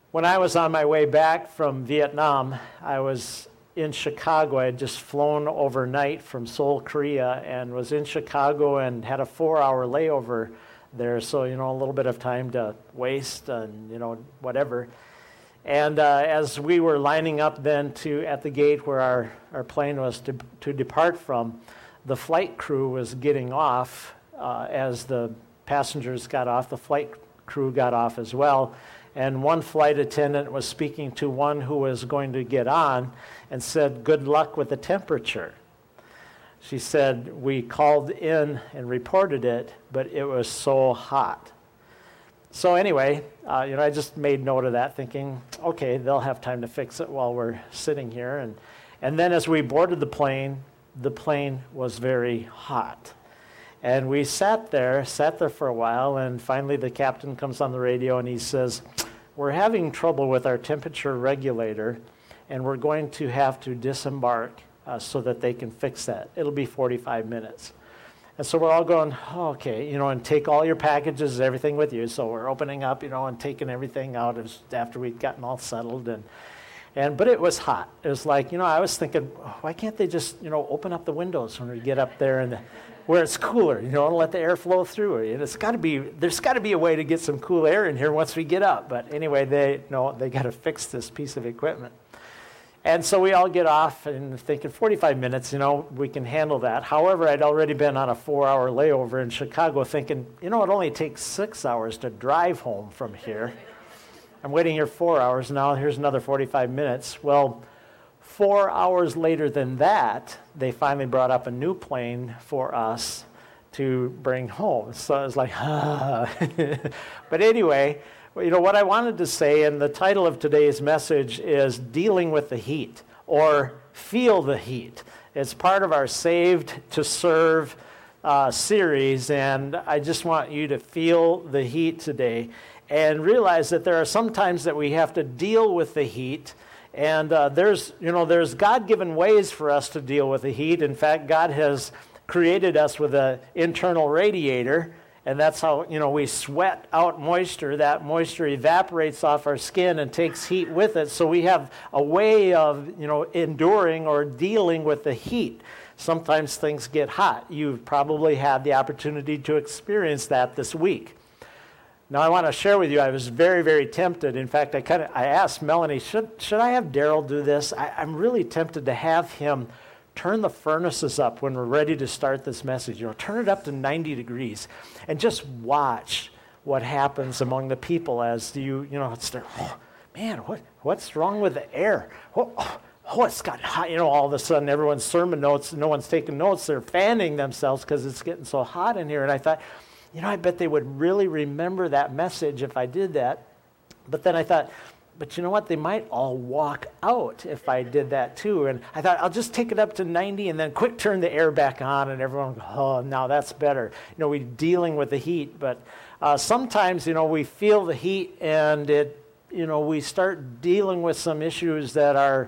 When I was on my way back from Vietnam, I was in Chicago. I had just flown overnight from Seoul, Korea, and was in Chicago and had a 4-hour layover there. So, a little bit of time to waste and, whatever. And as we were lining up then at the gate where our plane was to depart from, the flight crew was getting off. As the passengers got off, the flight crew got off as well. And one flight attendant was speaking to one who was going to get on and said, "Good luck with the temperature." She said, "We called in and reported it, but it was so hot." So anyway, I just made note of that, thinking, okay, they'll have time to fix it while we're sitting here. And then as we boarded the plane was very hot. And we sat there for a while, and finally the captain comes on the radio and he says, "We're having trouble with our temperature regulator, and we're going to have to disembark so that they can fix that. It'll be 45 minutes. And so we're all going, oh, okay, and take all your packages, everything with you. So we're opening up, and taking everything out after we'd gotten all settled. But it was hot. It was like, I was thinking, why can't they just, open up the windows when we get up there and where it's cooler, and let the air flow through it. And there's got to be a way to get some cool air in here once we get up. But anyway, they got to fix this piece of equipment. And so we all get off and thinking 45 minutes, we can handle that. However, I'd already been on a 4-hour layover in Chicago thinking, it only takes 6 hours to drive home from here. I'm waiting here 4 hours now. Here's another 45 minutes. Well, 4 hours later than that, they finally brought up a new plane for us to bring home. So I was like, But anyway, what I wanted to say, and the title of today's message is Dealing with the Heat, or Feel the Heat. It's part of our Saved to Serve series, and I just want you to feel the heat today and realize that there are some times that we have to deal with the heat, and there's God-given ways for us to deal with the heat. In fact, God has created us with an internal radiator, and that's how, we sweat out moisture. That moisture evaporates off our skin and takes heat with it. So we have a way of, enduring or dealing with the heat. Sometimes things get hot. You've probably had the opportunity to experience that this week. Now, I want to share with you, I was very, very tempted. In fact, I asked Melanie, should I have Daryl do this? I'm really tempted to have him turn the furnaces up when we're ready to start this message. Turn it up to 90 degrees and just watch what happens among the people as it's there. Oh, man, what's wrong with the air? Oh, it's got hot. All of a sudden, everyone's sermon notes, no one's taking notes. They're fanning themselves because it's getting so hot in here. And I thought, I bet they would really remember that message if I did that. But then I thought, but you know what? They might all walk out if I did that too. And I thought, I'll just take it up to 90 and then quick turn the air back on, and everyone will go, oh, now that's better. We're dealing with the heat. But sometimes, we feel the heat and we start dealing with some issues that are,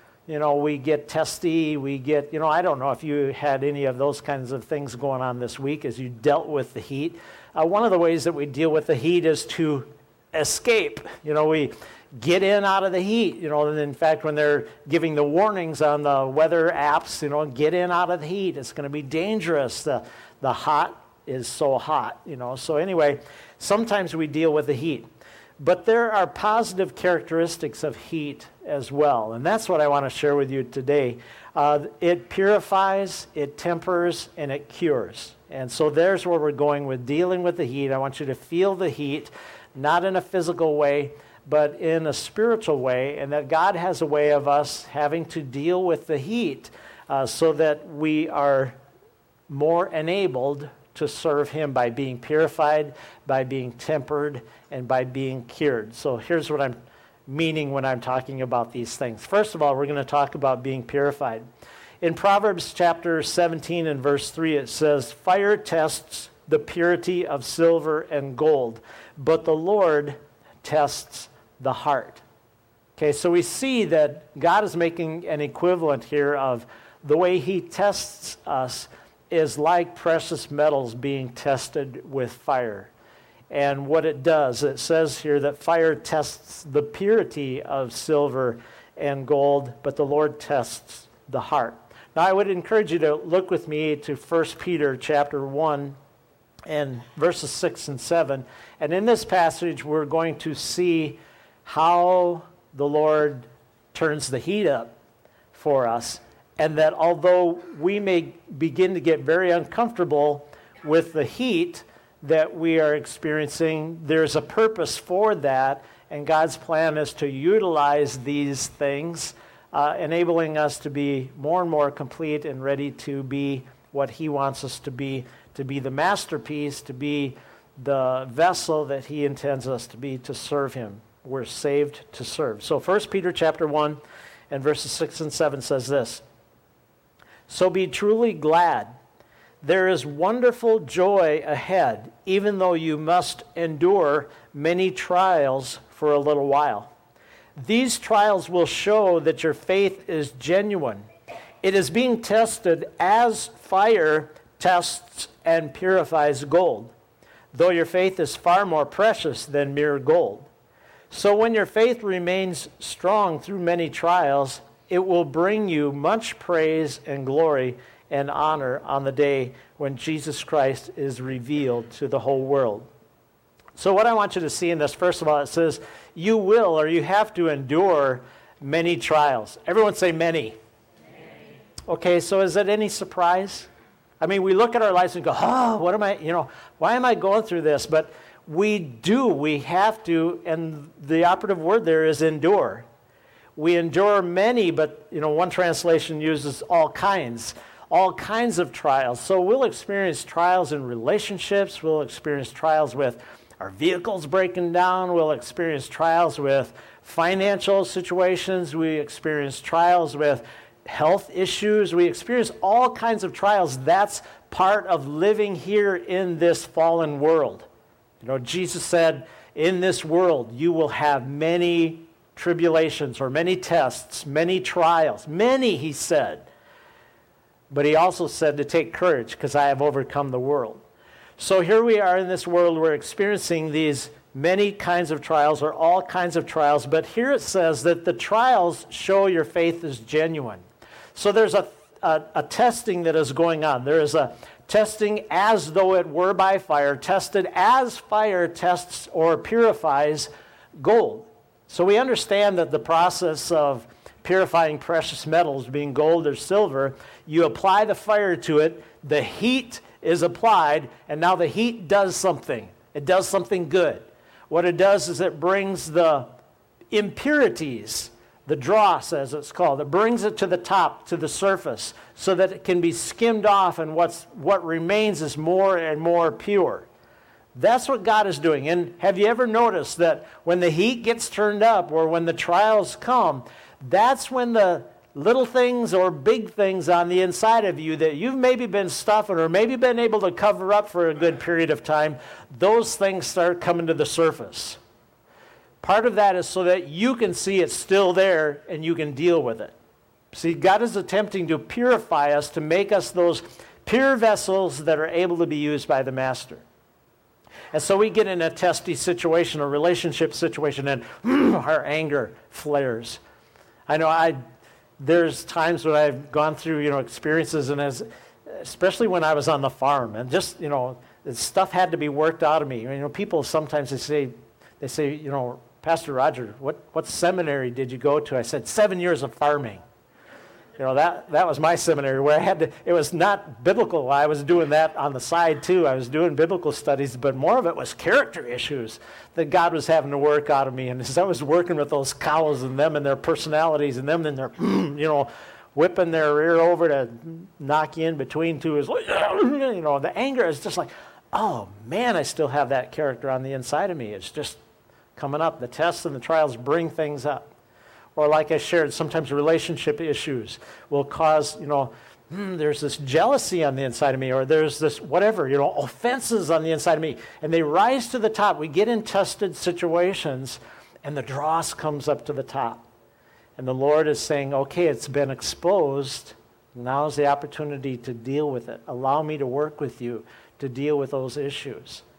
we get testy, I don't know if you had any of those kinds of things going on this week as you dealt with the heat. One of the ways that we deal with the heat is to escape. We get in out of the heat. And in fact, when they're giving the warnings on the weather apps, get in out of the heat. It's going to be dangerous. The hot is so hot, So anyway, sometimes we deal with the heat. But there are positive characteristics of heat as well, and that's what I want to share with you today. It purifies, it tempers, and it cures. And so there's where we're going with dealing with the heat. I want you to feel the heat, not in a physical way, but in a spiritual way, and that God has a way of us having to deal with the heat so that we are more enabled to serve Him by being purified, by being tempered, and by being cured. So here's what I'm meaning when I'm talking about these things. First of all, we're going to talk about being purified. In Proverbs chapter 17 and verse 3, it says, "Fire tests the purity of silver and gold, but the Lord tests the heart." Okay, so we see that God is making an equivalent here of the way He tests us is like precious metals being tested with fire. and what it does. It says here that fire tests the purity of silver and gold, but the Lord tests the heart. Now, I would encourage you to look with me to 1 Peter chapter 1 and verses 6 and 7. And in this passage, we're going to see how the Lord turns the heat up for us, and that although we may begin to get very uncomfortable with the heat that we are experiencing, there's a purpose for that, and God's plan is to utilize these things, enabling us to be more and more complete and ready to be what He wants us to be the masterpiece, to be the vessel that He intends us to be, to serve Him. We're saved to serve. So 1 Peter chapter 1 and verses 6 and 7 says this, "So be truly glad. There is wonderful joy ahead, even though you must endure many trials for a little while. These trials will show that your faith is genuine. It is being tested as fire tests and purifies gold, though your faith is far more precious than mere gold. So when your faith remains strong through many trials, it will bring you much praise and glory and honor on the day when Jesus Christ is revealed to the whole world." So what I want you to see in this, first of all, it says, you will or you have to endure many trials. Everyone say many. Okay, so is it any surprise? I mean, we look at our lives and go, what am I, why am I going through this? But we have to, and the operative word there is endure. We endure many, but, one translation uses all kinds of trials. So we'll experience trials in relationships, we'll experience trials with our vehicles breaking down, we'll experience trials with financial situations, we experience trials with health issues, we experience all kinds of trials. That's part of living here in this fallen world. Jesus said, in this world you will have many tribulations or many tests, many trials. Many, he said. But he also said to take courage because I have overcome the world. So here we are in this world, we're experiencing these many kinds of trials or all kinds of trials, but here it says that the trials show your faith is genuine. So there's a testing that is going on. There is a testing as though it were by fire, tested as fire tests or purifies gold. So we understand that the process of purifying precious metals, being gold or silver, you apply the fire to it, the heat is applied, and now the heat does something. It does something good. What it does is it brings the impurities, the dross as it's called, it brings it to the top, to the surface, so that it can be skimmed off and what remains is more and more pure. That's what God is doing. And have you ever noticed that when the heat gets turned up or when the trials come, that's when the little things or big things on the inside of you that you've maybe been stuffing or maybe been able to cover up for a good period of time, those things start coming to the surface. Part of that is so that you can see it's still there and you can deal with it. See, God is attempting to purify us, to make us those pure vessels that are able to be used by the Master. And so we get in a testy situation, a relationship situation, and our anger flares. I know there's times when I've gone through, experiences, and especially when I was on the farm, and just, stuff had to be worked out of me. People sometimes they say, Pastor Roger, what seminary did you go to? I said, 7 years of farming. That was my seminary where it was not biblical. I was doing that on the side too. I was doing biblical studies, but more of it was character issues that God was having to work out of me. And as I was working with those cows and them and their personalities and them and their, whipping their rear over to knock you in between two, the anger is just like, oh man, I still have that character on the inside of me. It's just coming up. The tests and the trials bring things up. Or like I shared, sometimes relationship issues will cause, there's this jealousy on the inside of me, or there's this whatever, offenses on the inside of me. And they rise to the top. We get in tested situations, and the dross comes up to the top. And the Lord is saying, okay, it's been exposed. Now's the opportunity to deal with it. Allow me to work with you to deal with those issues.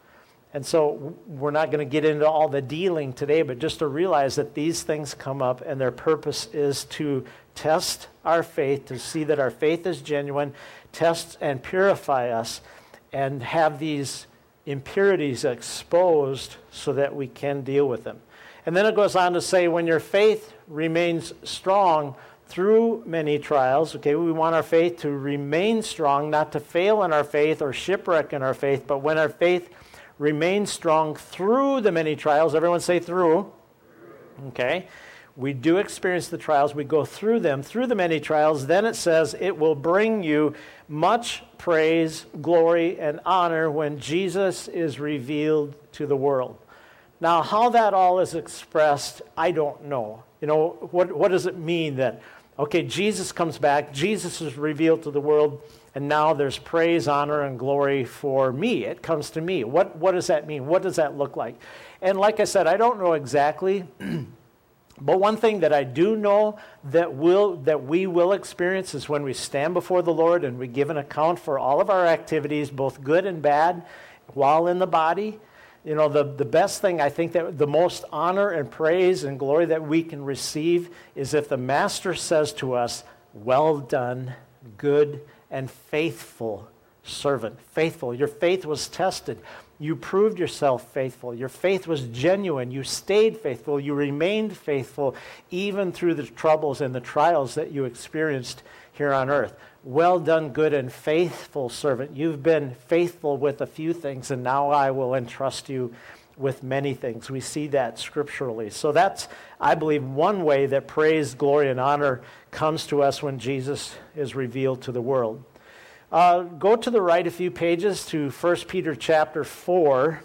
And so we're not going to get into all the dealing today, but just to realize that these things come up and their purpose is to test our faith, to see that our faith is genuine, test and purify us, and have these impurities exposed so that we can deal with them. And then it goes on to say, when your faith remains strong through many trials, okay, we want our faith to remain strong, not to fail in our faith or shipwreck in our faith, but when our faith remains strong through the many trials, everyone say through, okay, we do experience the trials, we go through them, through the many trials, then it says it will bring you much praise, glory, and honor when Jesus is revealed to the world. Now, how that all is expressed, I don't know. You know, what does it mean that, okay, Jesus comes back, Jesus is revealed to the world, and now there's praise, honor, and glory for me. It comes to me. What does that mean? What does that look like? And like I said, I don't know exactly, but one thing that I do know that we will experience is when we stand before the Lord and we give an account for all of our activities, both good and bad, while in the body. You know, the best thing, I think that the most honor and praise and glory that we can receive is if the Master says to us, well done, good and faithful servant. Faithful. Your faith was tested. You proved yourself faithful. Your faith was genuine. You stayed faithful. You remained faithful even through the troubles and the trials that you experienced here on earth. Well done, good and faithful servant. You've been faithful with a few things, and now I will entrust you with many things. We see that scripturally. So that's, I believe, one way that praise, glory, and honor comes to us when Jesus is revealed to the world. Go to the right a few pages to 1 Peter chapter 4.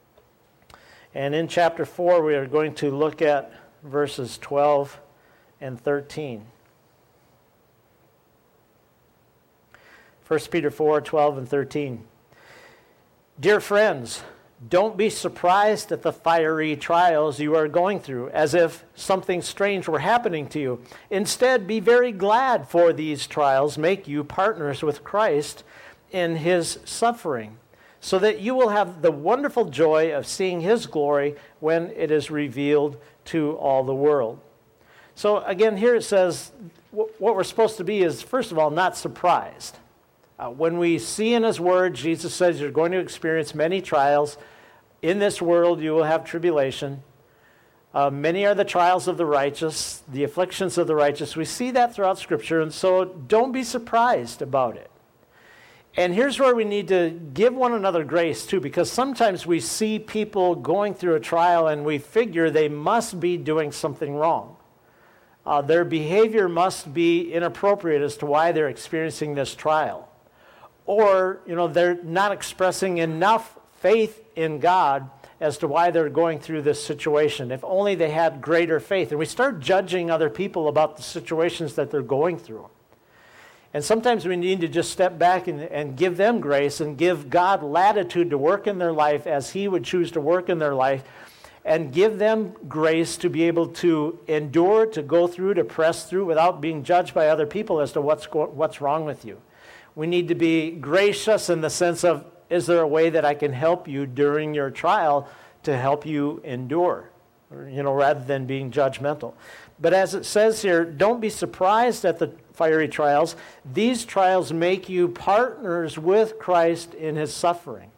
And in chapter 4, we are going to look at verses 12 and 13. 1 Peter 4, 12 and 13. Dear friends, don't be surprised at the fiery trials you are going through, as if something strange were happening to you. Instead, be very glad, for these trials make you partners with Christ in his suffering, so that you will have the wonderful joy of seeing his glory when it is revealed to all the world. So again, here it says what we're supposed to be is, first of all, not surprised. When we see in his word, Jesus says you're going to experience many trials. In this world you will have tribulation. Many are the trials of the righteous, the afflictions of the righteous. We see that throughout Scripture, and so don't be surprised about it. And here's where we need to give one another grace too, because sometimes we see people going through a trial and we figure they must be doing something wrong. Their behavior must be inappropriate as to why they're experiencing this trial. Or, they're not expressing enough faith in God as to why they're going through this situation. If only they had greater faith. And we start judging other people about the situations that they're going through. And sometimes we need to just step back and give them grace and give God latitude to work in their life as he would choose to work in their life, and give them grace to be able to endure, to go through, to press through without being judged by other people as to what's wrong with you. We need to be gracious in the sense of, is there a way that I can help you during your trial to help you endure, rather than being judgmental. But as it says here, don't be surprised at the fiery trials. These trials make you partners with Christ in his suffering.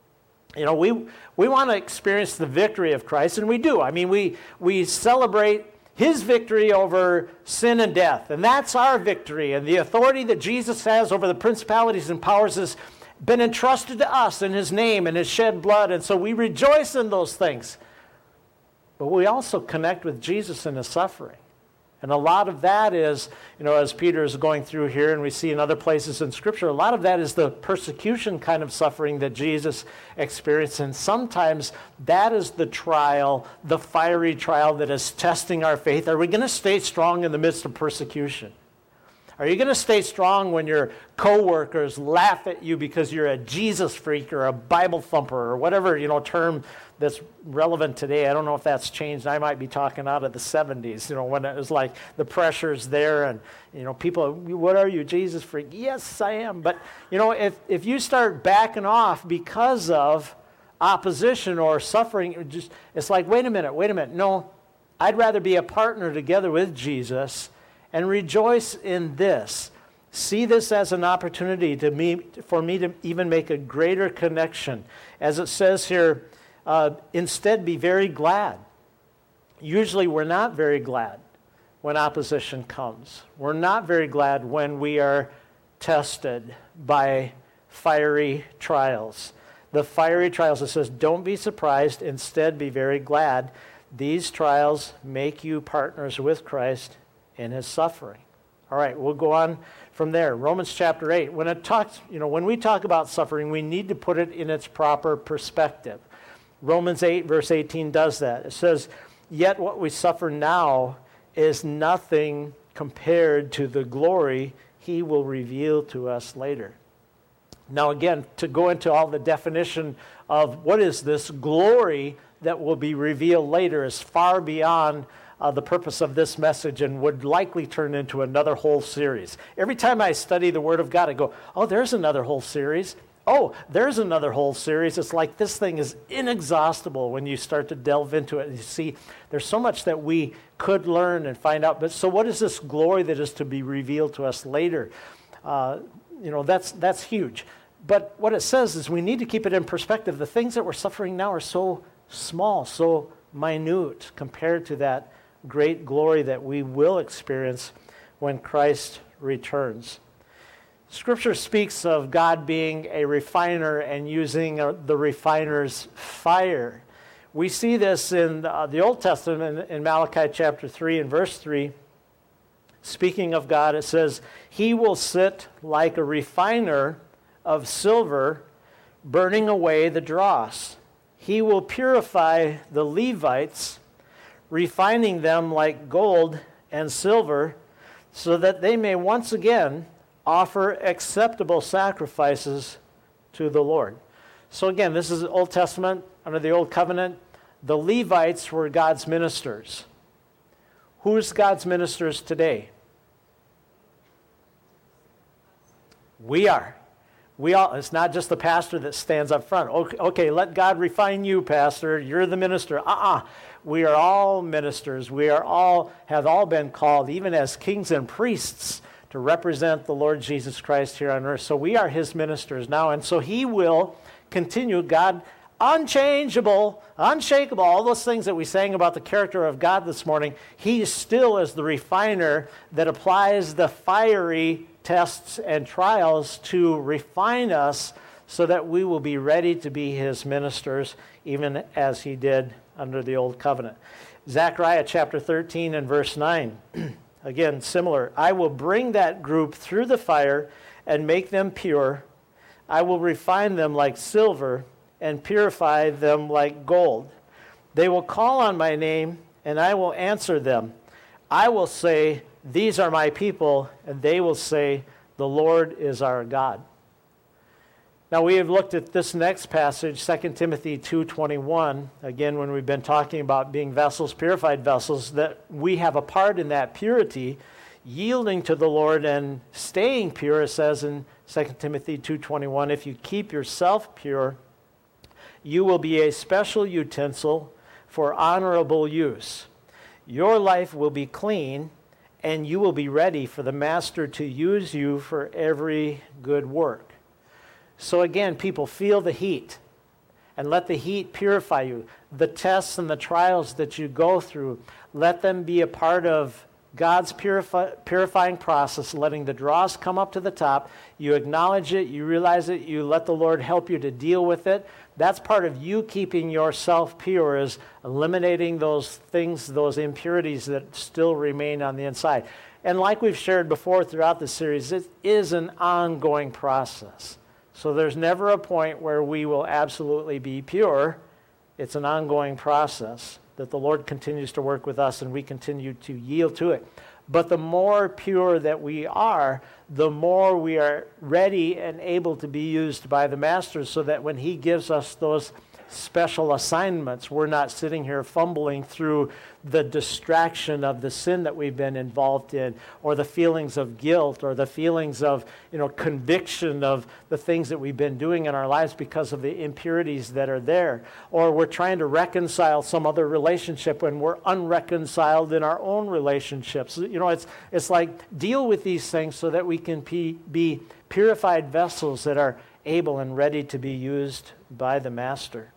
We want to experience the victory of Christ, and we do. I mean, we celebrate his victory over sin and death. And that's our victory. And the authority that Jesus has over the principalities and powers has been entrusted to us in his name and his shed blood. And so we rejoice in those things. But we also connect with Jesus in his suffering. And a lot of that is, as Peter is going through here, and we see in other places in Scripture, a lot of that is the persecution kind of suffering that Jesus experienced. And sometimes that is the trial, the fiery trial that is testing our faith. Are we going to stay strong in the midst of persecution? Are you going to stay strong when your coworkers laugh at you because you're a Jesus freak or a Bible thumper or whatever, term that's relevant today? I don't know if that's changed. I might be talking out of the 70s, when it was like the pressure's there and, people, what are you, Jesus freak? Yes, I am. But, if you start backing off because of opposition or suffering, it's like, wait a minute. No, I'd rather be a partner together with Jesus and rejoice in this. See this as an opportunity for me to even make a greater connection. As it says here, instead be very glad. Usually we're not very glad when opposition comes. We're not very glad when we are tested by fiery trials. The fiery trials, it says, don't be surprised, instead be very glad. These trials make you partners with Christ in his suffering. All right, we'll go on from there. Romans chapter 8. When we talk about suffering, we need to put it in its proper perspective. Romans 8, verse 18 does that. It says, yet what we suffer now is nothing compared to the glory he will reveal to us later. Now again, to go into all the definition of what is this glory that will be revealed later is far beyond the purpose of this message and would likely turn into another whole series. Every time I study the Word of God, I go, oh, there's another whole series. Oh, there's another whole series. It's like this thing is inexhaustible when you start to delve into it. You see, there's so much that we could learn and find out. But so what is this glory that is to be revealed to us later? That's huge. But what it says is we need to keep it in perspective. The things that we're suffering now are so small, so minute compared to that great glory that we will experience when Christ returns. Scripture speaks of God being a refiner and using the refiner's fire. We see this in the Old Testament in Malachi chapter 3 and verse 3. Speaking of God, it says, he will sit like a refiner of silver, burning away the dross. He will purify the Levites, refining them like gold and silver, so that they may once again offer acceptable sacrifices to the Lord. So again, this is Old Testament, under the Old Covenant. The Levites were God's ministers. Who's God's ministers today? We are. We all. It's not just the pastor that stands up front. Okay, let God refine you, pastor. You're the minister. We are all ministers. We have all been called, even as kings and priests, to represent the Lord Jesus Christ here on earth. So we are his ministers now. And so he will continue, God, unchangeable, unshakable, all those things that we sang about the character of God this morning. He still is the refiner that applies the fiery tests and trials to refine us so that we will be ready to be his ministers, even as he did under the old covenant. Zechariah chapter 13 and verse 9. Again, similar. I will bring that group through the fire and make them pure. I will refine them like silver and purify them like gold. They will call on my name, and I will answer them. I will say, these are my people, and they will say, the Lord is our God. Now we have looked at this next passage, 2 Timothy 2:21, again when we've been talking about being vessels, purified vessels, that we have a part in that purity, yielding to the Lord and staying pure. It says in 2 Timothy 2:21, if you keep yourself pure, you will be a special utensil for honorable use. Your life will be clean, and you will be ready for the master to use you for every good work. So again, people, feel the heat and let the heat purify you. The tests and the trials that you go through, let them be a part of God's purifying process, letting the dross come up to the top. You acknowledge it, you realize it, you let the Lord help you to deal with it. That's part of you keeping yourself pure, is eliminating those things, those impurities that still remain on the inside. And like we've shared before throughout the series, it is an ongoing process. So there's never a point where we will absolutely be pure. It's an ongoing process that the Lord continues to work with us and we continue to yield to it. But the more pure that we are, the more we are ready and able to be used by the Master, so that when he gives us those special assignments. We're not sitting here fumbling through the distraction of the sin that we've been involved in, or the feelings of guilt, or the feelings of, conviction of the things that we've been doing in our lives because of the impurities that are there. Or we're trying to reconcile some other relationship when we're unreconciled in our own relationships. It's like, deal with these things so that we can be purified vessels that are able and ready to be used by the Master.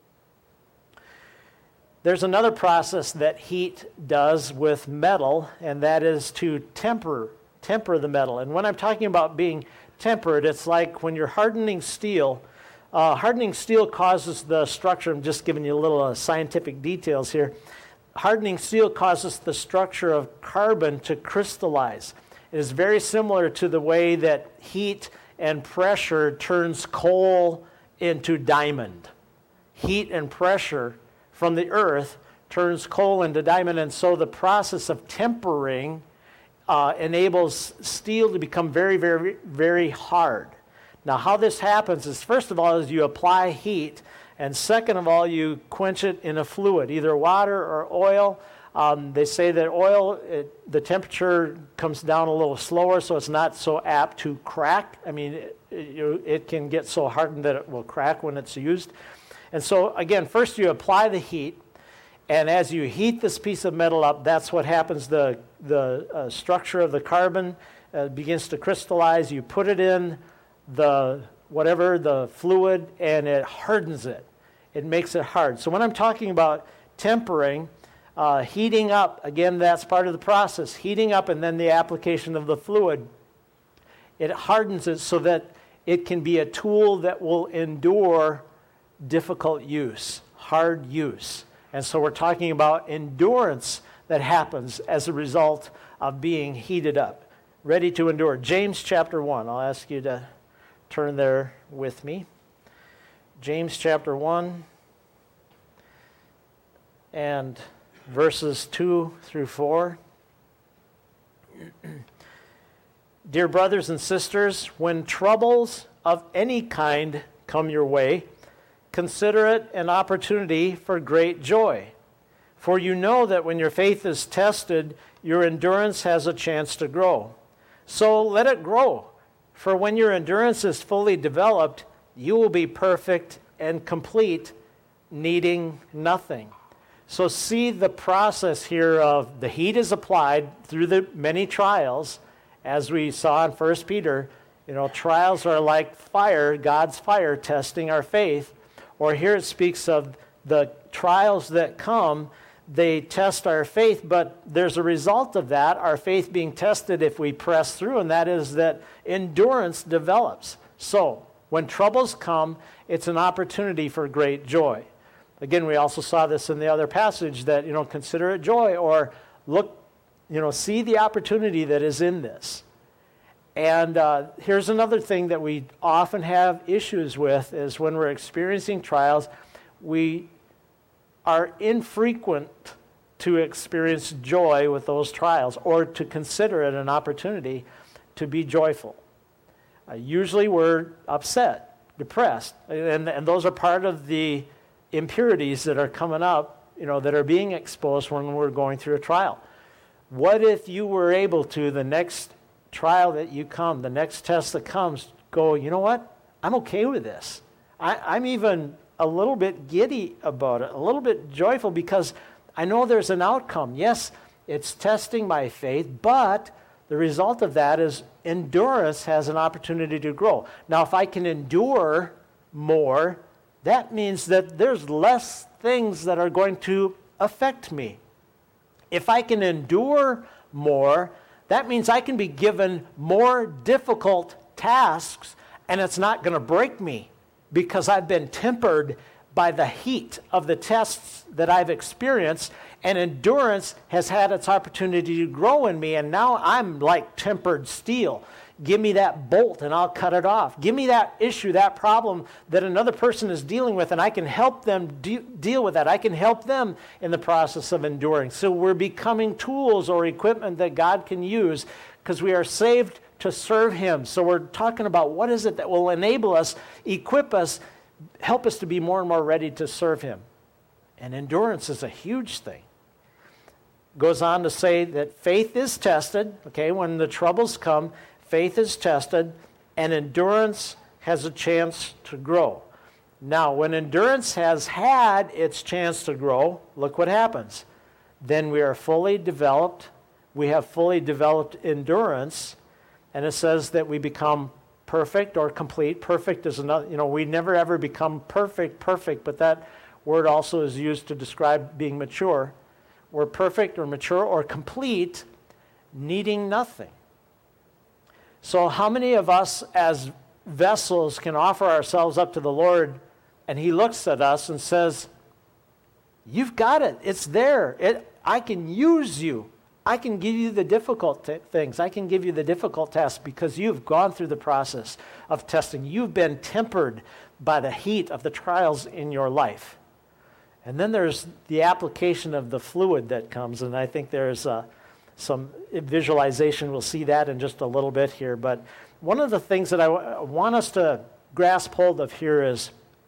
There's another process that heat does with metal, and that is to temper the metal. And when I'm talking about being tempered, it's like when you're hardening steel. Hardening steel causes the structure, I'm just giving you a little scientific details here. Hardening steel causes the structure of carbon to crystallize. It is very similar to the way that heat and pressure turns coal into diamond. Heat and pressure from the earth turns coal into diamond, and so the process of tempering enables steel to become very, very, very hard. Now, how this happens is, first of all, is you apply heat, and second of all, you quench it in a fluid, either water or oil. They say that oil, the temperature comes down a little slower, so it's not so apt to crack. I mean, it can get so hardened that it will crack when it's used. And so, again, first you apply the heat, and as you heat this piece of metal up, that's what happens. The structure of the carbon begins to crystallize. You put it in the fluid, and it hardens it. It makes it hard. So when I'm talking about tempering, heating up, again, that's part of the process. Heating up and then the application of the fluid, it hardens it so that it can be a tool that will endure difficult use, hard use. And so we're talking about endurance that happens as a result of being heated up, ready to endure. James chapter 1, I'll ask you to turn there with me. James chapter 1 and verses 2 through 4. Dear brothers and sisters, when troubles of any kind come your way, consider it an opportunity for great joy. For you know that when your faith is tested, your endurance has a chance to grow. So let it grow. For when your endurance is fully developed, you will be perfect and complete, needing nothing. So see the process here of the heat is applied through the many trials. As we saw in 1 Peter, trials are like fire, God's fire testing our faith. Or here it speaks of the trials that come, they test our faith, but there's a result of that, our faith being tested if we press through, and that is that endurance develops. So, when troubles come, it's an opportunity for great joy. Again, we also saw this in the other passage that, consider it joy, or look, see the opportunity that is in this. And here's another thing that we often have issues with is when we're experiencing trials, we are infrequent to experience joy with those trials or to consider it an opportunity to be joyful. Usually we're upset, depressed, and those are part of the impurities that are coming up, that are being exposed when we're going through a trial. What if you were able to, the next trial that you come, the next test that comes, go, you know what? I'm okay with this. I'm even a little bit giddy about it, a little bit joyful because I know there's an outcome. Yes, it's testing my faith, but the result of that is endurance has an opportunity to grow. Now, if I can endure more, that means that there's less things that are going to affect me. If I can endure more, that means I can be given more difficult tasks, and it's not going to break me because I've been tempered by the heat of the tests that I've experienced, and endurance has had its opportunity to grow in me, and now I'm like tempered steel. Give me that bolt and I'll cut it off. Give me that issue, that problem that another person is dealing with, and I can help them deal with that. I can help them in the process of enduring. So we're becoming tools or equipment that God can use because we are saved to serve Him. So we're talking about what is it that will enable us, equip us, help us to be more and more ready to serve him. And endurance is a huge thing. Goes on to say that faith is tested, okay, when the troubles come, faith is tested, and endurance has a chance to grow. Now, when endurance has had its chance to grow, look what happens. Then we are fully developed. We have fully developed endurance, and it says that we become perfect or complete. Perfect is another, we never ever become perfect, but that word also is used to describe being mature. We're perfect or mature or complete, needing nothing. So how many of us as vessels can offer ourselves up to the Lord, and he looks at us and says, you've got it. It's there. I can use you. I can give you the difficult things. I can give you the difficult tasks because you've gone through the process of testing. You've been tempered by the heat of the trials in your life. And then there's the application of the fluid that comes, and I think there's some visualization. We'll see that in just a little bit here. But one of the things that I want us to grasp hold of here is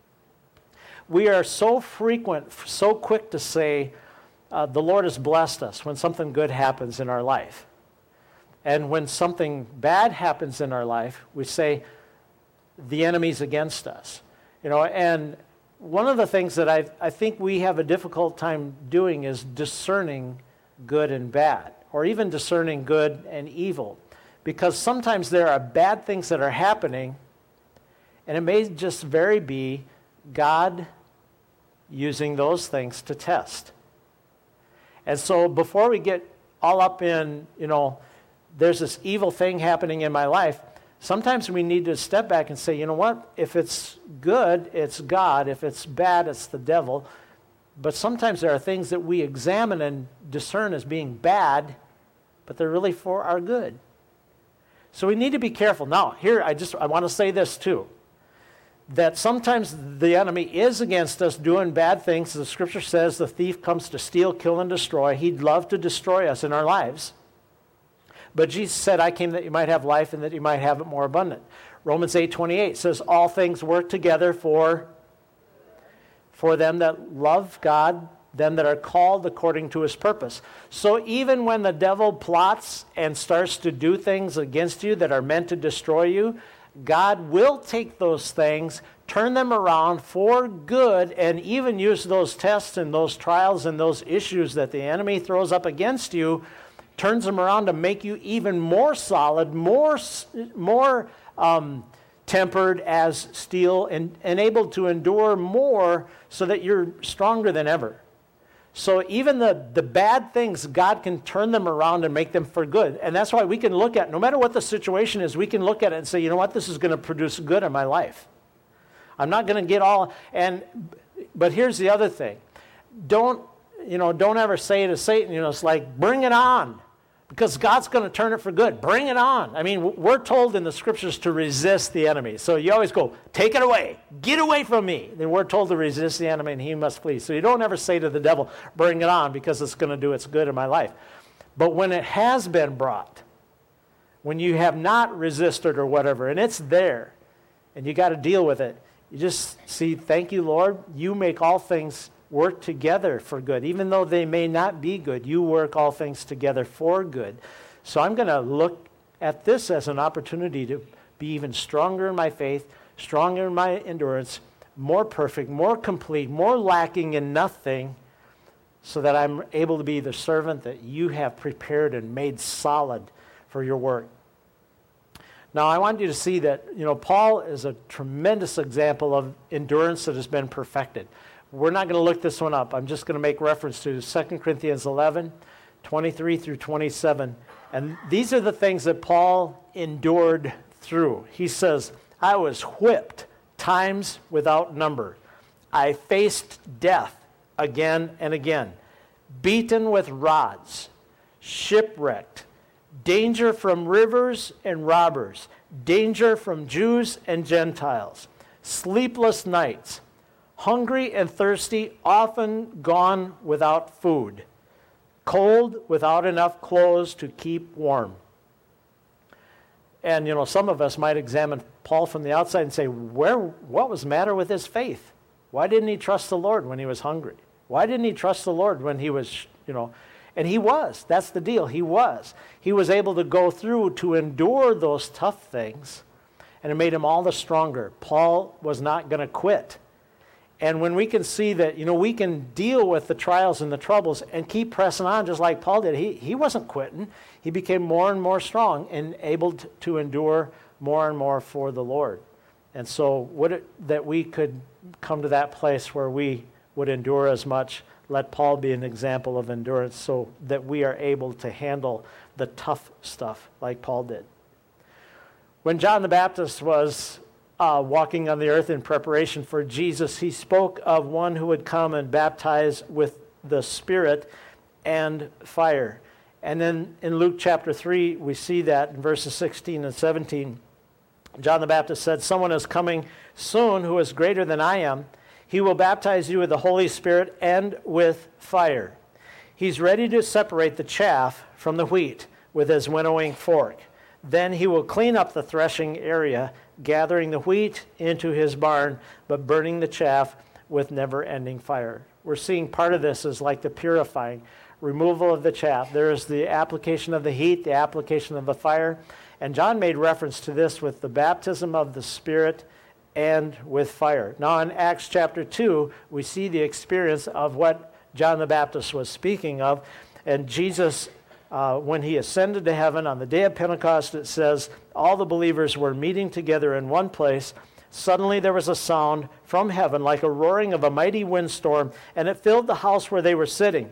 we are so quick to say, the Lord has blessed us when something good happens in our life. And when something bad happens in our life, we say, the enemy's against us. And one of the things that I think we have a difficult time doing is discerning good and bad, or even discerning good and evil. Because sometimes there are bad things that are happening, and it may just very be God using those things to test. And so before we get all up in, there's this evil thing happening in my life, sometimes we need to step back and say, you know what? If it's good, it's God. If it's bad, it's the devil. But sometimes there are things that we examine and discern as being bad, but they're really for our good. So we need to be careful. Now, here, I want to say this too, that sometimes the enemy is against us doing bad things. The scripture says the thief comes to steal, kill, and destroy. He'd love to destroy us in our lives. But Jesus said, I came that you might have life and that you might have it more abundant. Romans 8:28 says, all things work together for them that love God, them that are called according to his purpose. So even when the devil plots and starts to do things against you that are meant to destroy you, God will take those things, turn them around for good, and even use those tests and those trials and those issues that the enemy throws up against you, turns them around to make you even more solid, more tempered as steel, and able to endure more so that you're stronger than ever. So even the bad things, God can turn them around and make them for good. And that's why we can look at, no matter what the situation is, we can look at it and say, you know what, this is going to produce good in my life. I'm not going to get all, but here's the other thing. Don't ever say to Satan, it's like, bring it on. Because God's going to turn it for good. Bring it on. I mean, we're told in the scriptures to resist the enemy. So you always go, take it away. Get away from me. Then we're told to resist the enemy and he must flee. So you don't ever say to the devil, bring it on, because it's going to do its good in my life. But when it has been brought, when you have not resisted or whatever, and it's there, and you got to deal with it, you just see, thank you, Lord. You make all things work together for good. Even though they may not be good, you work all things together for good. So I'm going to look at this as an opportunity to be even stronger in my faith, stronger in my endurance, more perfect, more complete, more lacking in nothing, so that I'm able to be the servant that you have prepared and made solid for your work. Now, I want you to see that, Paul is a tremendous example of endurance that has been perfected. We're not going to look this one up. I'm just going to make reference to 2 Corinthians 11, 23 through 27. And these are the things that Paul endured through. He says, I was whipped times without number. I faced death again and again, beaten with rods, shipwrecked, danger from rivers and robbers, danger from Jews and Gentiles, sleepless nights, hungry and thirsty, often gone without food, cold without enough clothes to keep warm. And, some of us might examine Paul from the outside and say, what was the matter with his faith? Why didn't he trust the Lord when he was hungry? Why didn't he trust the Lord when he was, And he was. That's the deal. He was. He was able to go through to endure those tough things, and it made him all the stronger. Paul was not going to quit. And when we can see that, we can deal with the trials and the troubles and keep pressing on just like Paul did. He wasn't quitting. He became more and more strong and able to endure more and more for the Lord. And so that we could come to that place where we would endure as much. Let Paul be an example of endurance so that we are able to handle the tough stuff like Paul did. When John the Baptist was walking on the earth in preparation for Jesus, he spoke of one who would come and baptize with the Spirit and fire. And then in Luke chapter 3, we see that in verses 16 and 17. John the Baptist said, "Someone is coming soon who is greater than I am. He will baptize you with the Holy Spirit and with fire. He's ready to separate the chaff from the wheat with his winnowing fork. Then he will clean up the threshing area, gathering the wheat into his barn, but burning the chaff with never-ending fire." We're seeing part of this is like the purifying, removal of the chaff. There is the application of the heat, the application of the fire. And John made reference to this with the baptism of the Spirit and with fire. Now in Acts chapter 2, we see the experience of what John the Baptist was speaking of. And Jesus, when he ascended to heaven on the day of Pentecost, it says, all the believers were meeting together in one place. Suddenly there was a sound from heaven like a roaring of a mighty windstorm, and it filled the house where they were sitting.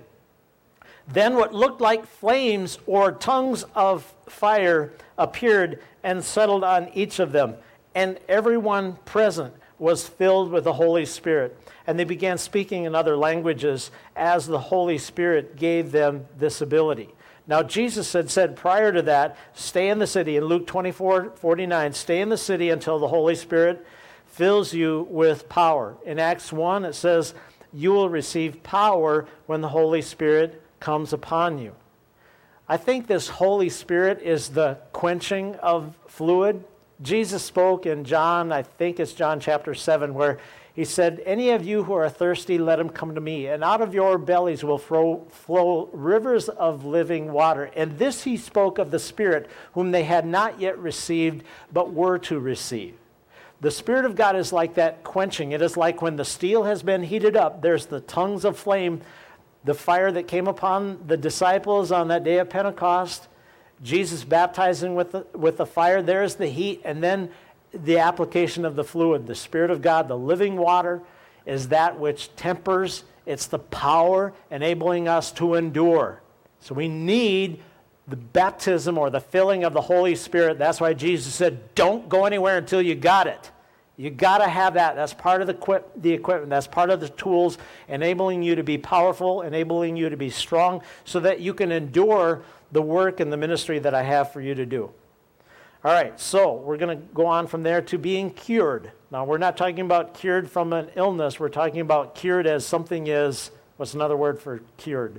Then what looked like flames or tongues of fire appeared and settled on each of them. And everyone present was filled with the Holy Spirit. And they began speaking in other languages as the Holy Spirit gave them this ability. Now Jesus had said prior to that, stay in the city. In Luke 24:49, stay in the city until the Holy Spirit fills you with power. In Acts 1, it says, you will receive power when the Holy Spirit comes upon you. I think this Holy Spirit is the quenching of fluid. Jesus spoke in John, I think it's John chapter 7, where he said, any of you who are thirsty, let him come to me, and out of your bellies will flow rivers of living water. And this he spoke of the Spirit, whom they had not yet received, but were to receive. The Spirit of God is like that quenching. It is like when the steel has been heated up, there's the tongues of flame, the fire that came upon the disciples on that day of Pentecost, Jesus baptizing with the fire, there's the heat, and then the application of the fluid. The Spirit of God, the living water, is that which tempers. It's the power enabling us to endure. So we need the baptism or the filling of the Holy Spirit. That's why Jesus said, don't go anywhere until you got it. You got to have that. That's part of the equipment. That's part of the tools, enabling you to be powerful, enabling you to be strong, so that you can endure the work and the ministry that I have for you to do. All right, so we're going to go on from there to being cured. Now, we're not talking about cured from an illness. We're talking about cured as something is, what's another word for cured?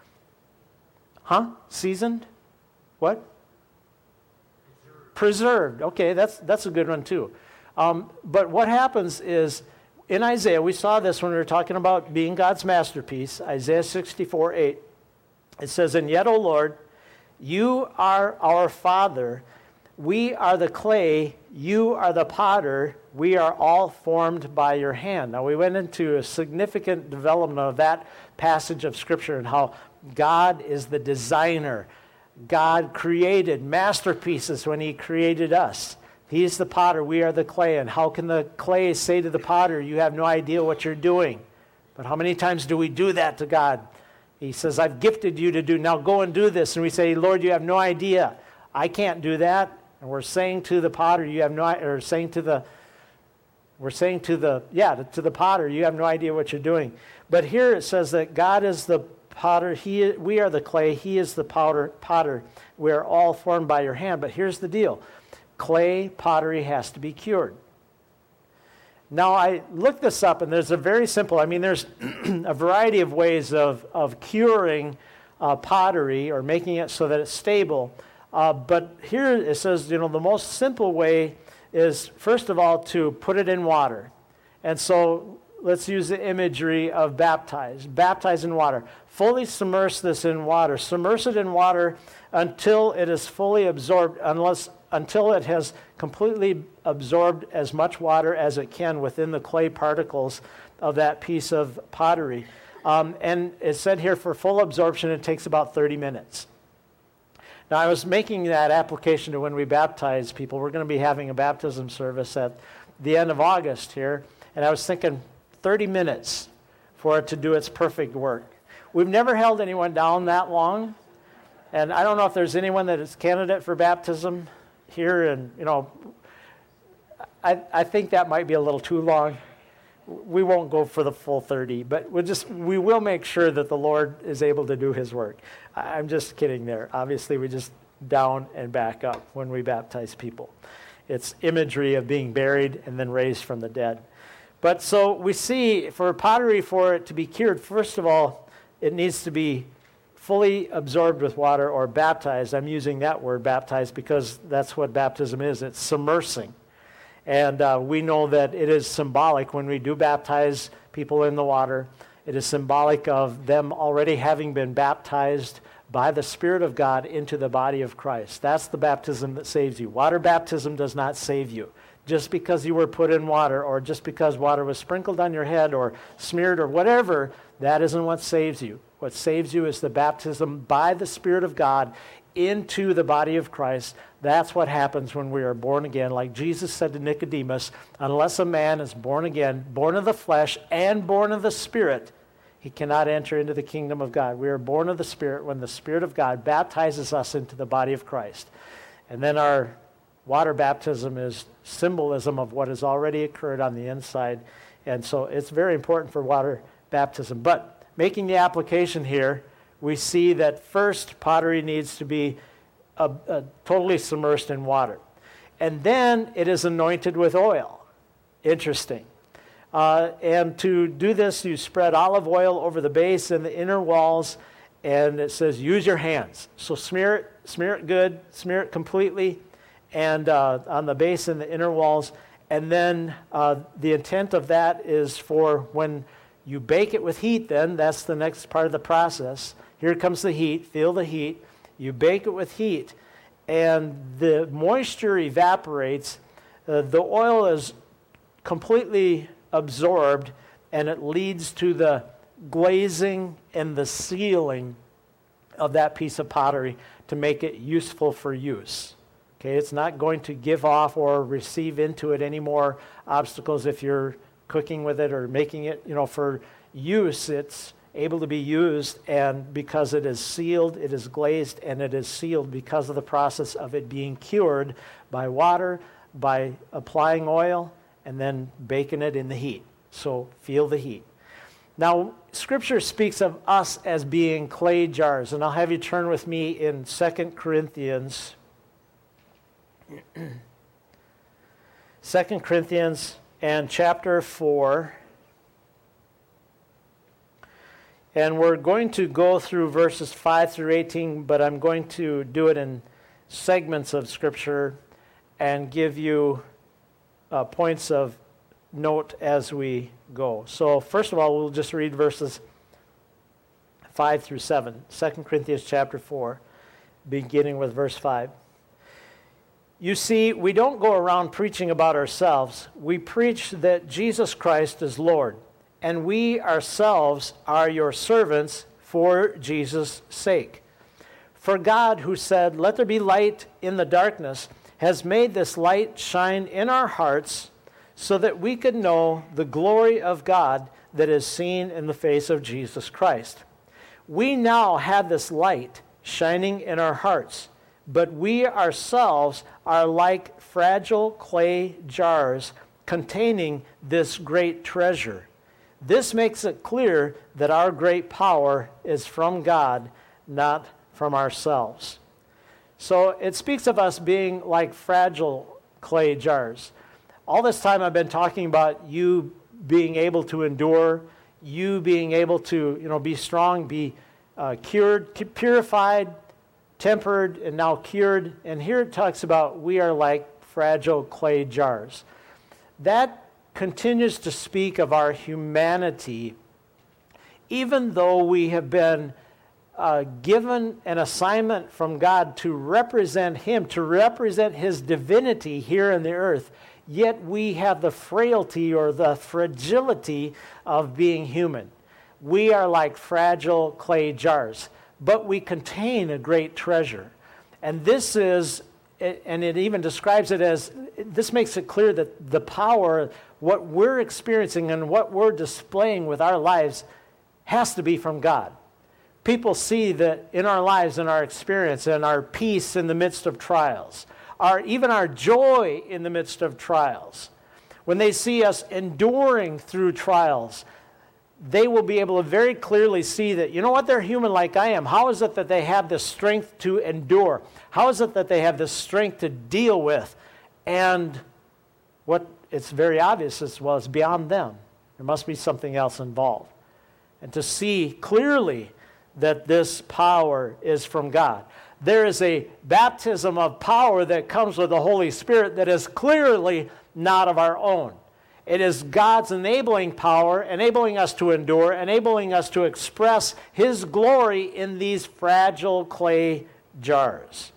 Seasoned? What? Preserved. Okay, that's a good one too. But what happens is, in Isaiah, we saw this when we were talking about being God's masterpiece, Isaiah 64:8. It says, and yet, O Lord, you are our Father. We are the clay, you are the potter, we are all formed by your hand. Now, we went into a significant development of that passage of Scripture and how God is the designer. God created masterpieces when he created us. He's the potter, we are the clay. And how can the clay say to the potter, you have no idea what you're doing? But how many times do we do that to God? He says, I've gifted you to do, now go and do this. And we say, Lord, you have no idea. I can't do that. And we're saying to the potter, you have no, or saying to the, to the potter, you have no idea what you're doing. But here it says that God is the potter, we are the clay, he is the potter. We are all formed by your hand. But here's the deal. Clay pottery has to be cured. Now, I looked this up, and there's a very simple, there's a variety of ways of curing pottery or making it so that it's stable. But here it says, the most simple way is, first of all, to put it in water. And so let's use the imagery of baptize. Baptize in water. Fully submerge this in water. Submerge it in water until it is fully absorbed, until it has completely absorbed as much water as it can within the clay particles of that piece of pottery. And it said here for full absorption, it takes about 30 minutes. Now, I was making that application to when we baptize people. We're going to be having a baptism service at the end of August here, and I was thinking 30 minutes for it to do its perfect work. We've never held anyone down that long, and I don't know if there's anyone that is candidate for baptism here, and, I think that might be a little too long. We won't go for the full 30, but we will make sure that the Lord is able to do his work. I'm just kidding there. Obviously, we just down and back up when we baptize people. It's imagery of being buried and then raised from the dead. But so we see for pottery, for it to be cured, first of all, it needs to be fully absorbed with water or baptized. I'm using that word, baptized, because that's what baptism is. It's submersing. And we know that it is symbolic when we do baptize people in the water. It is symbolic of them already having been baptized by the Spirit of God into the body of Christ. That's the baptism that saves you. Water baptism does not save you. Just because you were put in water, or just because water was sprinkled on your head or smeared or whatever, that isn't what saves you. What saves you is the baptism by the Spirit of God into the body of Christ. That's what happens when we are born again. Like Jesus said to Nicodemus, unless a man is born again, born of the flesh and born of the Spirit, he cannot enter into the kingdom of God. We are born of the Spirit when the Spirit of God baptizes us into the body of Christ. And then our water baptism is symbolism of what has already occurred on the inside. And so it's very important for water baptism. But making the application here, we see that first pottery needs to be totally submerged in water. And then it is anointed with oil. Interesting. And to do this, you spread olive oil over the base and the inner walls, and it says use your hands. So smear it good, smear it completely, and on the base and the inner walls. And then the intent of that is for when you bake it with heat, then that's the next part of the process. Here comes the heat. Feel the heat. You bake it with heat, and the moisture evaporates. The oil is completely absorbed, and it leads to the glazing and the sealing of that piece of pottery to make it useful for use. Okay, it's not going to give off or receive into it any more obstacles if you're cooking with it or making it, for use. It's able to be used, and because it is sealed, it is glazed, and it is sealed because of the process of it being cured by water, by applying oil, and then baking it in the heat. So feel the heat. Now, Scripture speaks of us as being clay jars, and I'll have you turn with me in 2 Corinthians. 2 Corinthians and chapter 4. And we're going to go through verses 5 through 18, but I'm going to do it in segments of Scripture and give you points of note as we go. So first of all, we'll just read verses 5 through 7. 2 Corinthians chapter 4, beginning with verse 5. You see, we don't go around preaching about ourselves. We preach that Jesus Christ is Lord, and we ourselves are your servants for Jesus' sake. For God, who said, "Let there be light in the darkness," has made this light shine in our hearts so that we could know the glory of God that is seen in the face of Jesus Christ. We now have this light shining in our hearts, but we ourselves are like fragile clay jars containing this great treasure. This makes it clear that our great power is from God, not from ourselves. So it speaks of us being like fragile clay jars. All this time I've been talking about you being able to endure, you being able to, be strong, be cured, purified, tempered and now cured. And here it talks about we are like fragile clay jars. That continues to speak of our humanity, even though we have been given an assignment from God to represent Him, to represent His divinity here in the earth, yet we have the frailty or the fragility of being human. We are like fragile clay jars, but we contain a great treasure. And this is, and it even describes it as, this makes it clear that the power, what we're experiencing and what we're displaying with our lives has to be from God. People see that in our lives, in our experience, and our peace in the midst of trials, even our joy in the midst of trials. When they see us enduring through trials, they will be able to very clearly see that, you know what, they're human like I am. How is it that they have the strength to endure? How is it that they have the strength to deal with? And what it's very obvious as well, it's beyond them. There must be something else involved. And to see clearly that this power is from God. There is a baptism of power that comes with the Holy Spirit that is clearly not of our own. It is God's enabling power, enabling us to endure, enabling us to express His glory in these fragile clay jars.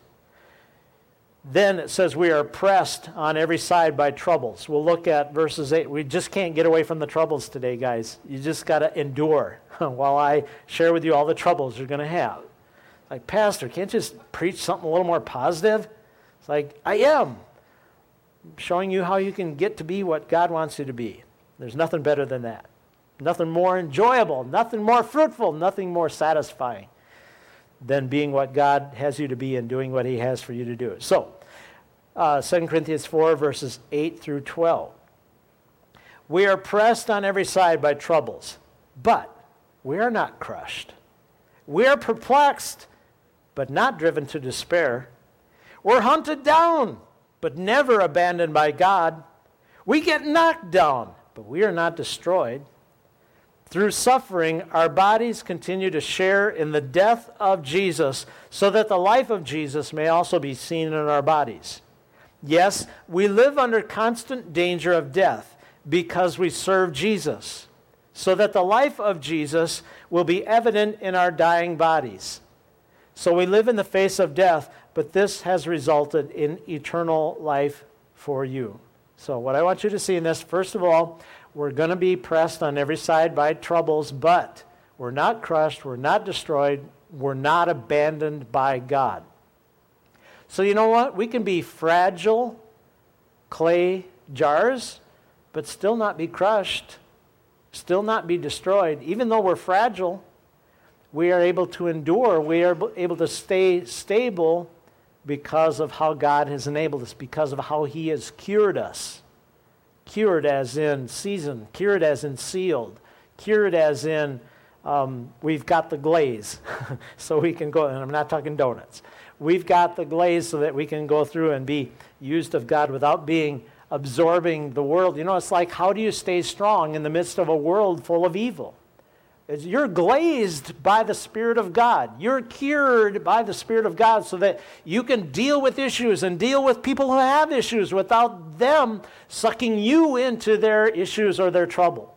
Then it says we are pressed on every side by troubles. We'll look at verses 8. We just can't get away from the troubles today, guys. You just got to endure while I share with you all the troubles you're going to have. Like, Pastor, can't you just preach something a little more positive? It's like, I am. Showing you how you can get to be what God wants you to be. There's nothing better than that. Nothing more enjoyable, nothing more fruitful, nothing more satisfying than being what God has you to be and doing what He has for you to do. So, 2 Corinthians 4, verses 8 through 12. We are pressed on every side by troubles, but we are not crushed. We are perplexed, but not driven to despair. We're hunted down, but never abandoned by God. We get knocked down, but we are not destroyed. Through suffering, our bodies continue to share in the death of Jesus, so that the life of Jesus may also be seen in our bodies. Yes, we live under constant danger of death because we serve Jesus, so that the life of Jesus will be evident in our dying bodies. So we live in the face of death, but this has resulted in eternal life for you. So what I want you to see in this, first of all, we're going to be pressed on every side by troubles, but we're not crushed, we're not destroyed, we're not abandoned by God. So you know what? We can be fragile clay jars, but still not be crushed, still not be destroyed. Even though we're fragile, we are able to endure, we are able to stay stable because of how God has enabled us, because of how He has cured us. Cured as in seasoned, cured as in sealed, cured as in we've got the glaze so we can go, and I'm not talking donuts. We've got the glaze so that we can go through and be used of God without absorbing the world. You know, it's like, how do you stay strong in the midst of a world full of evil? You're glazed by the Spirit of God. You're cured by the Spirit of God so that you can deal with issues and deal with people who have issues without them sucking you into their issues or their trouble.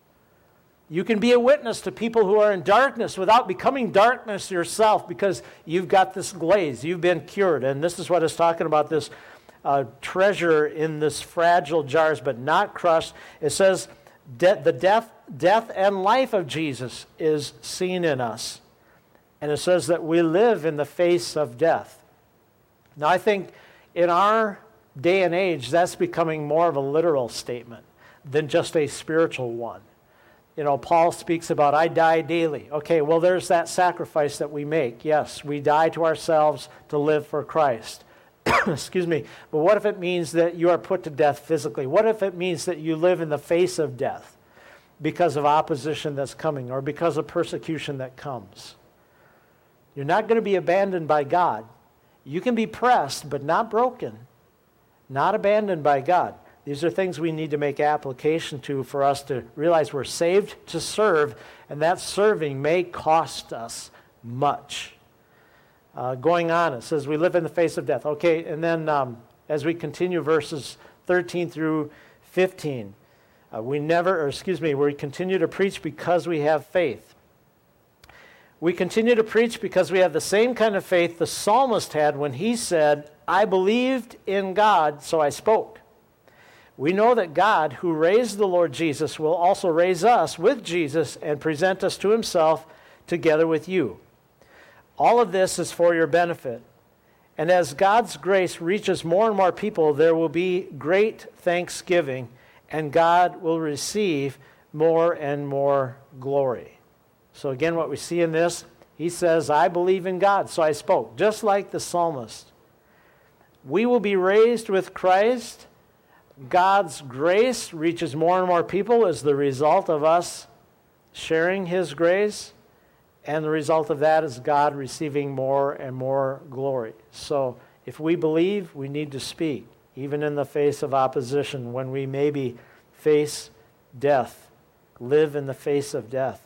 You can be a witness to people who are in darkness without becoming darkness yourself because you've got this glaze. You've been cured. And this is what it's talking about, this treasure in this fragile jars but not crushed. It says the death and life of Jesus is seen in us. And it says that we live in the face of death. Now, I think in our day and age, that's becoming more of a literal statement than just a spiritual one. You know, Paul speaks about, I die daily. Okay, well, there's that sacrifice that we make. Yes, we die to ourselves to live for Christ. Excuse me. But what if it means that you are put to death physically? What if it means that you live in the face of death because of opposition that's coming or because of persecution that comes? You're not going to be abandoned by God. You can be pressed, but not broken. Not abandoned by God. These are things we need to make application to for us to realize we're saved to serve, and that serving may cost us much. Going on, it says we live in the face of death. Okay, and then as we continue verses 13 through 15, we continue to preach because we have faith. We continue to preach because we have the same kind of faith the psalmist had when he said, I believed in God, so I spoke. We know that God, who raised the Lord Jesus, will also raise us with Jesus and present us to himself together with you. All of this is for your benefit. And as God's grace reaches more and more people, there will be great thanksgiving, and God will receive more and more glory. So again, what we see in this, he says, I believe in God, so I spoke, just like the psalmist. We will be raised with Christ. God's grace reaches more and more people as the result of us sharing his grace, and the result of that is God receiving more and more glory. So if we believe, we need to speak, even in the face of opposition, when we maybe face death, live in the face of death.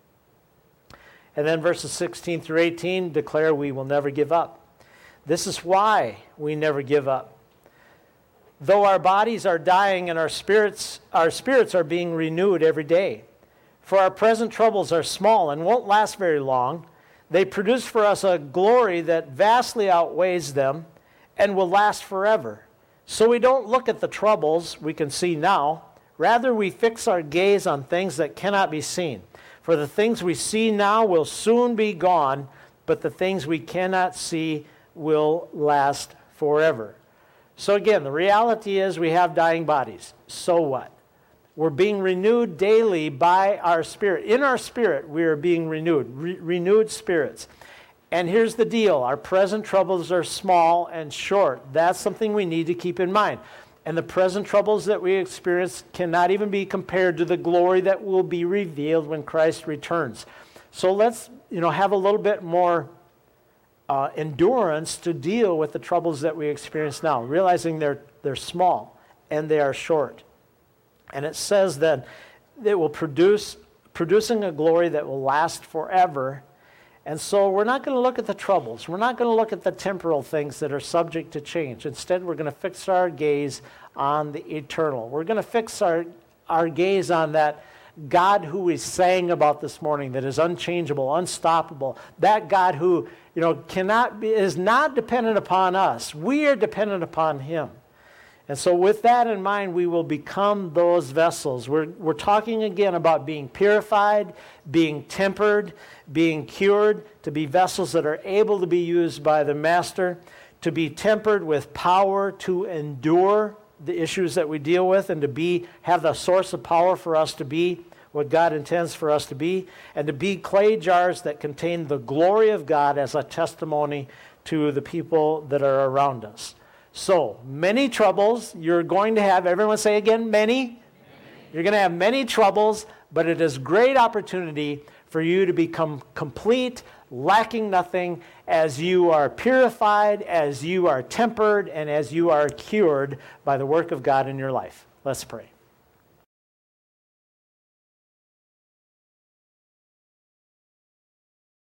And then verses 16 through 18 declare we will never give up. This is why we never give up. Though our bodies are dying and our spirits are being renewed every day. For our present troubles are small and won't last very long. They produce for us a glory that vastly outweighs them and will last forever. So we don't look at the troubles we can see now. Rather, we fix our gaze on things that cannot be seen. For the things we see now will soon be gone, but the things we cannot see will last forever. So again, the reality is we have dying bodies. So what? We're being renewed daily by our spirit. In our spirit, we are being renewed, renewed spirits. And here's the deal. Our present troubles are small and short. That's something we need to keep in mind. And the present troubles that we experience cannot even be compared to the glory that will be revealed when Christ returns. So let's, have a little bit more endurance to deal with the troubles that we experience now, realizing they're small and they are short. And it says that it will producing a glory that will last forever. And so we're not going to look at the troubles. We're not going to look at the temporal things that are subject to change. Instead, we're going to fix our gaze on the eternal. We're going to fix our gaze on that God who we sang about this morning, that is unchangeable, unstoppable. That God who, is not dependent upon us. We are dependent upon him. And so with that in mind, we will become those vessels. We're talking again about being purified, being tempered, being cured, to be vessels that are able to be used by the Master, to be tempered with power to endure the issues that we deal with, and to have the source of power for us to be what God intends for us to be, and to be clay jars that contain the glory of God as a testimony to the people that are around us. So, many troubles you're going to have. Everyone say again, many. You're going to have many troubles, but it is great opportunity for you to become complete, lacking nothing, as you are purified, as you are tempered, and as you are cured by the work of God in your life. Let's pray.